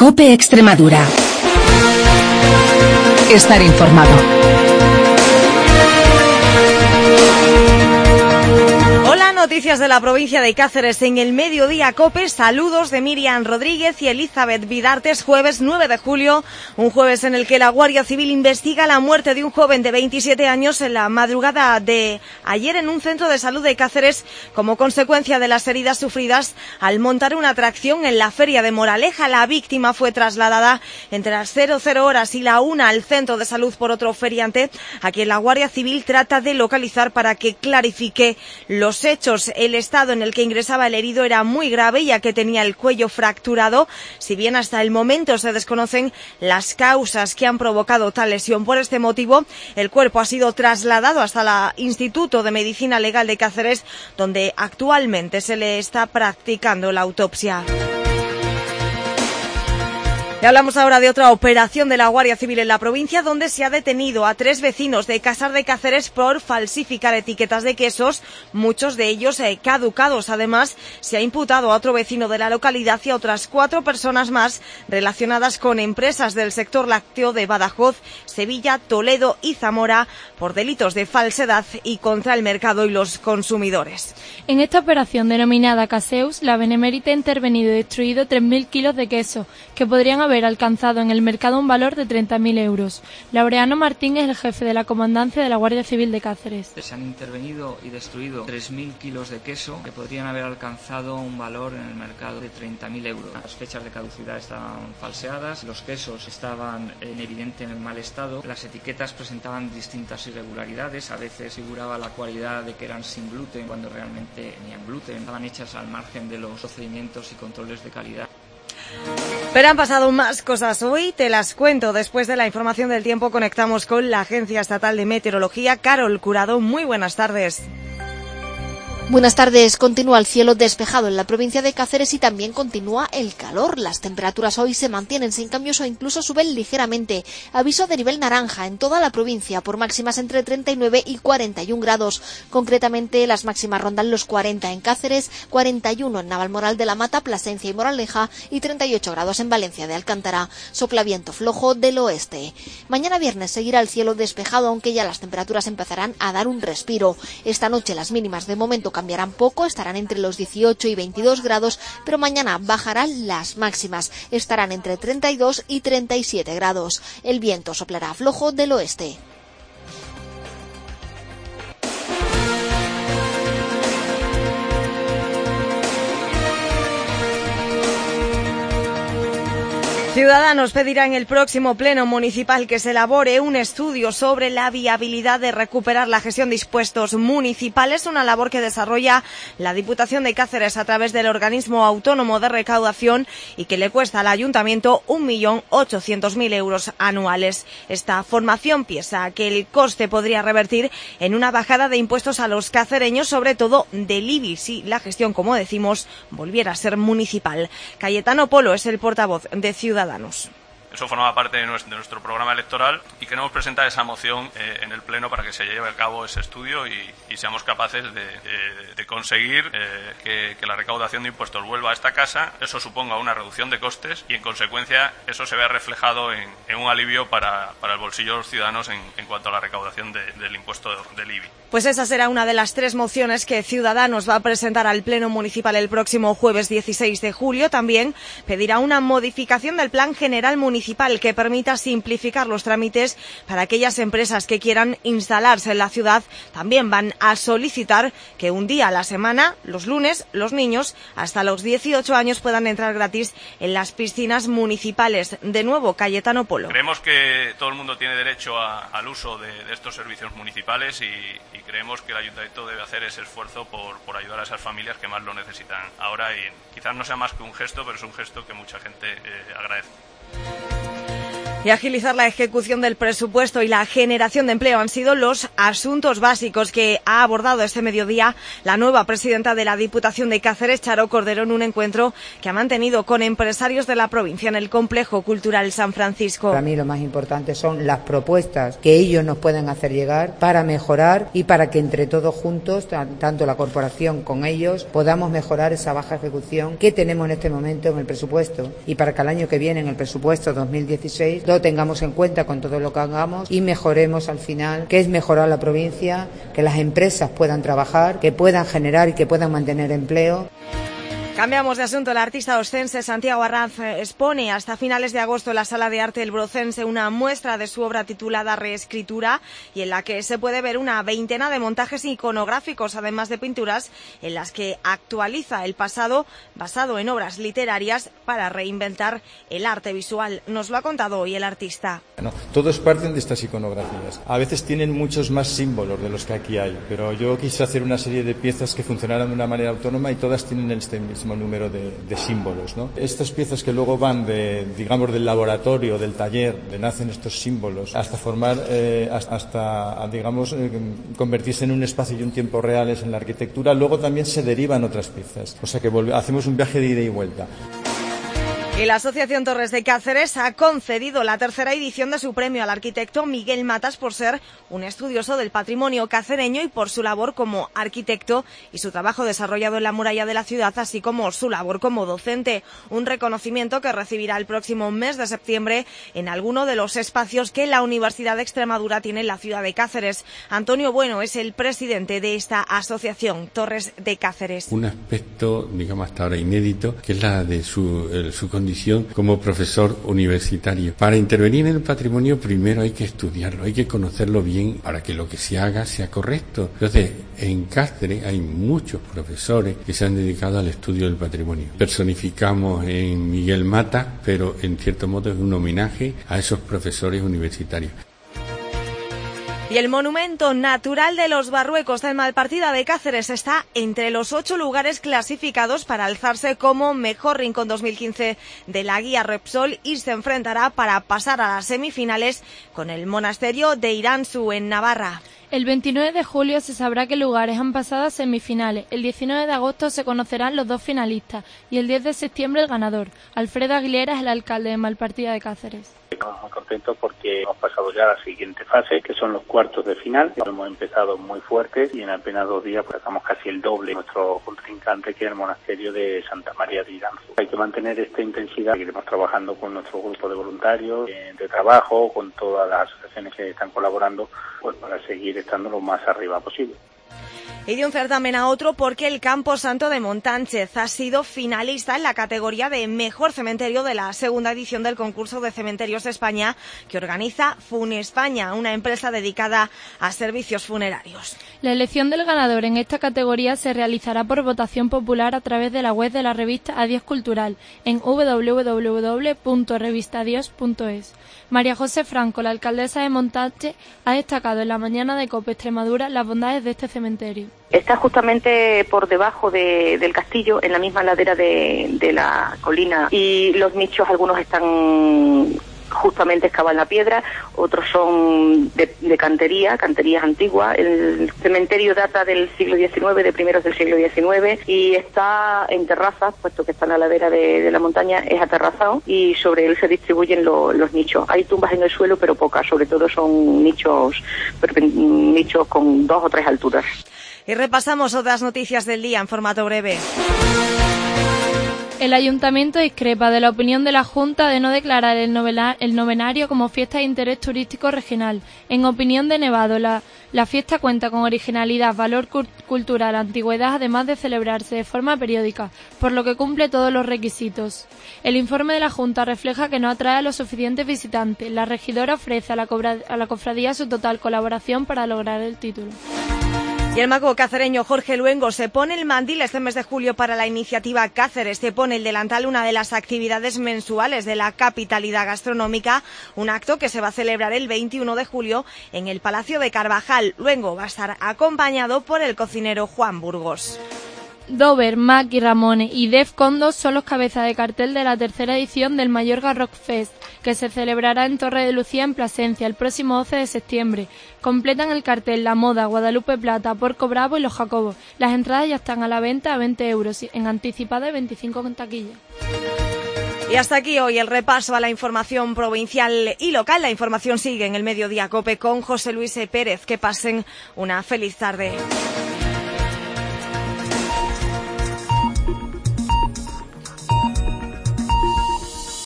COPE Extremadura. Estar informado. Noticias de la provincia de Cáceres en el Mediodía COPE. Saludos de Miriam Rodríguez y Elizabeth Vidartes. Jueves 9 de julio, un jueves en el que la Guardia Civil investiga la muerte de un joven de 27 años en la madrugada de ayer en un centro de salud de Cáceres como consecuencia de las heridas sufridas al montar una atracción en la feria de Moraleja. La víctima fue trasladada entre las 00 horas y la 1 al centro de salud por otro feriante, a quien la Guardia Civil trata de localizar para que clarifique los hechos. El estado en el que ingresaba el herido era muy grave, ya que tenía el cuello fracturado. Si bien hasta el momento se desconocen las causas que han provocado tal lesión. Por este motivo, el cuerpo ha sido trasladado hasta el Instituto de Medicina Legal de Cáceres, donde actualmente se le está practicando la autopsia. Y hablamos ahora de otra operación de la Guardia Civil en la provincia, donde se ha detenido a 3 vecinos de Casar de Cáceres por falsificar etiquetas de quesos, muchos de ellos caducados. Además, se ha imputado a otro vecino de la localidad y a otras 4 personas más relacionadas con empresas del sector lácteo de Badajoz, Sevilla, Toledo y Zamora por delitos de falsedad y contra el mercado y los consumidores. En esta operación denominada Caseus, la Benemérita ha intervenido y destruido 3.000 kilos de queso, que podrían haber alcanzado en el mercado un valor de 30.000 euros. Laureano Martín es el jefe de la comandancia de la Guardia Civil de Cáceres. Se han intervenido y destruido 3.000 kilos de queso que podrían haber alcanzado un valor en el mercado de 30.000 euros. Las fechas de caducidad estaban falseadas, los quesos estaban en evidente en mal estado, las etiquetas presentaban distintas irregularidades, a veces figuraba la cualidad de que eran sin gluten cuando realmente tenían gluten, estaban hechas al margen de los procedimientos y controles de calidad. Pero han pasado más cosas hoy, te las cuento. Después de la información del tiempo conectamos con la Agencia Estatal de Meteorología. Carol Curado, muy buenas tardes. Buenas tardes. Continúa el cielo despejado en la provincia de Cáceres y también continúa el calor. Las temperaturas hoy se mantienen sin cambios o incluso suben ligeramente. Aviso de nivel naranja en toda la provincia por máximas entre 39 y 41 grados. Concretamente, las máximas rondan los 40 en Cáceres, 41 en Navalmoral de la Mata, Plasencia y Moraleja y 38 grados en Valencia de Alcántara. Sopla viento flojo del oeste. Mañana viernes seguirá el cielo despejado, aunque ya las temperaturas empezarán a dar un respiro. Esta noche las mínimas de momento cambiarán poco, estarán entre los 18 y 22 grados, pero mañana bajarán las máximas, estarán entre 32 y 37 grados. El viento soplará flojo del oeste. Ciudadanos pedirá en el próximo pleno municipal que se elabore un estudio sobre la viabilidad de recuperar la gestión de impuestos municipales, una labor que desarrolla la Diputación de Cáceres a través del organismo autónomo de recaudación y que le cuesta al ayuntamiento 1.800.000 euros anuales. Esta formación piensa que el coste podría revertir en una bajada de impuestos a los cacereños, sobre todo del IBI, si la gestión, como decimos, volviera a ser municipal. Cayetano Polo es el portavoz de Ciudadanos. Eso formaba parte de nuestro programa electoral y queremos presentar esa moción en el Pleno para que se lleve a cabo ese estudio y seamos capaces de conseguir que la recaudación de impuestos vuelva a esta casa, eso suponga una reducción de costes y en consecuencia eso se vea reflejado en un alivio para el bolsillo de los ciudadanos en cuanto a la recaudación del impuesto del IBI. Pues esa será una de las 3 mociones que Ciudadanos va a presentar al Pleno Municipal el próximo jueves 16 de julio. También pedirá una modificación del Plan General Municipal que permita simplificar los trámites para aquellas empresas que quieran instalarse en la ciudad. También van a solicitar que un día a la semana, los lunes, los niños hasta los 18 años puedan entrar gratis en las piscinas municipales. De nuevo, Cayetano Polo. Creemos que todo el mundo tiene derecho al uso de estos servicios municipales y creemos que el ayuntamiento debe hacer ese esfuerzo por ayudar a esas familias que más lo necesitan ahora y quizás no sea más que un gesto, pero es un gesto que mucha gente agradece. Y agilizar la ejecución del presupuesto y la generación de empleo han sido los asuntos básicos que ha abordado este mediodía la nueva presidenta de la Diputación de Cáceres, Charo Cordero, en un encuentro que ha mantenido con empresarios de la provincia en el Complejo Cultural San Francisco. Para mí lo más importante son las propuestas que ellos nos pueden hacer llegar para mejorar y para que entre todos juntos, tanto la corporación con ellos, podamos mejorar esa baja ejecución que tenemos en este momento en el presupuesto y para que el año que viene, en el presupuesto 2016, lo tengamos en cuenta con todo lo que hagamos y mejoremos al final, que es mejorar la provincia, que las empresas puedan trabajar, que puedan generar y que puedan mantener empleo. Cambiamos de asunto. El artista oscense Santiago Arranz expone hasta finales de agosto en la Sala de Arte El Brocense una muestra de su obra titulada Reescritura y en la que se puede ver una veintena de montajes iconográficos, además de pinturas en las que actualiza el pasado basado en obras literarias para reinventar el arte visual. Nos lo ha contado hoy el artista. Todos parten de estas iconografías. A veces tienen muchos más símbolos de los que aquí hay, pero yo quise hacer una serie de piezas que funcionaran de una manera autónoma y todas tienen este mismo número de símbolos, ¿no? Estas piezas que luego van del laboratorio, del taller, de nacen estos símbolos, hasta formar, convertirse en un espacio y un tiempo reales en la arquitectura, luego también se derivan otras piezas. O sea que hacemos un viaje de ida y vuelta. Y la Asociación Torres de Cáceres ha concedido la tercera edición de su premio al arquitecto Miguel Matas por ser un estudioso del patrimonio cacereño y por su labor como arquitecto y su trabajo desarrollado en la muralla de la ciudad, así como su labor como docente. Un reconocimiento que recibirá el próximo mes de septiembre en alguno de los espacios que la Universidad de Extremadura tiene en la ciudad de Cáceres. Antonio Bueno es el presidente de esta Asociación Torres de Cáceres. Un aspecto, digamos, hasta ahora inédito, que es la de su condición como profesor universitario. Para intervenir en el patrimonio primero hay que estudiarlo, hay que conocerlo bien para que lo que se haga sea correcto. Entonces, en Cáceres hay muchos profesores que se han dedicado al estudio del patrimonio. Personificamos en Miguel Matas, pero en cierto modo es un homenaje a esos profesores universitarios. Y el monumento natural de los Barruecos de Malpartida de Cáceres está entre los 8 lugares clasificados para alzarse como mejor rincón 2015 de la guía Repsol y se enfrentará para pasar a las semifinales con el monasterio de Iranzu en Navarra. El 29 de julio se sabrá qué lugares han pasado a semifinales. El 19 de agosto se conocerán los 2 finalistas y el 10 de septiembre el ganador. Alfredo Aguilera es el alcalde de Malpartida de Cáceres. Estamos muy contentos porque hemos pasado ya a la siguiente fase, que son los cuartos de final. Hemos empezado muy fuertes y en apenas 2 días pues sacamos casi el doble de nuestro contrincante, que es el monasterio de Santa María de Iranzu. Hay que mantener esta intensidad. Seguiremos trabajando con nuestro grupo de voluntarios de trabajo, con todas las asociaciones que están colaborando, pues para seguir estando lo más arriba posible. Y de un certamen a otro porque el Campo Santo de Montánchez ha sido finalista en la categoría de Mejor Cementerio de la segunda edición del concurso de Cementerios de España que organiza Funespaña, una empresa dedicada a servicios funerarios. La elección del ganador en esta categoría se realizará por votación popular a través de la web de la revista Adiós Cultural en www.revistadios.es. María José Franco, la alcaldesa de Montánchez, ha destacado en la mañana de COPE Extremadura las bondades de este cementerio. Está justamente por debajo del castillo, en la misma ladera de la colina, y los nichos, algunos están justamente excavados en la piedra, otros son de canterías antiguas. El cementerio data del siglo XIX, de primeros del siglo XIX, y está en terrazas, puesto que está en la ladera de la montaña, es aterrazado, y sobre él se distribuyen los nichos. Hay tumbas en el suelo, pero pocas, sobre todo son nichos con 2 o 3 alturas. Y repasamos otras noticias del día en formato breve. El Ayuntamiento discrepa de la opinión de la Junta de no declarar el novenario como fiesta de interés turístico regional. En opinión de Nevado, la fiesta cuenta con originalidad, valor cultural, antigüedad, además de celebrarse de forma periódica, por lo que cumple todos los requisitos. El informe de la Junta refleja que no atrae a los suficientes visitantes. La regidora ofrece a la cofradía su total colaboración para lograr el título. Y el mago cacereño Jorge Luengo se pone el mandil este mes de julio para la iniciativa Cáceres. Se pone el delantal, una de las actividades mensuales de la capitalidad gastronómica, un acto que se va a celebrar el 21 de julio en el Palacio de Carvajal. Luengo va a estar acompañado por el cocinero Juan Burgos. Dover, Mac y Ramones y Defcon 2 son los cabezas de cartel de la tercera edición del Mallorca Rock Fest, que se celebrará en Torre de Lucía, en Plasencia, el próximo 12 de septiembre. Completan el cartel La Moda, Guadalupe Plata, Porco Bravo y Los Jacobos. Las entradas ya están a la venta a 20 euros, en anticipada y 25 en taquilla. Y hasta aquí hoy el repaso a la información provincial y local. La información sigue en el Mediodía COPE con José Luis Pérez. Que pasen una feliz tarde.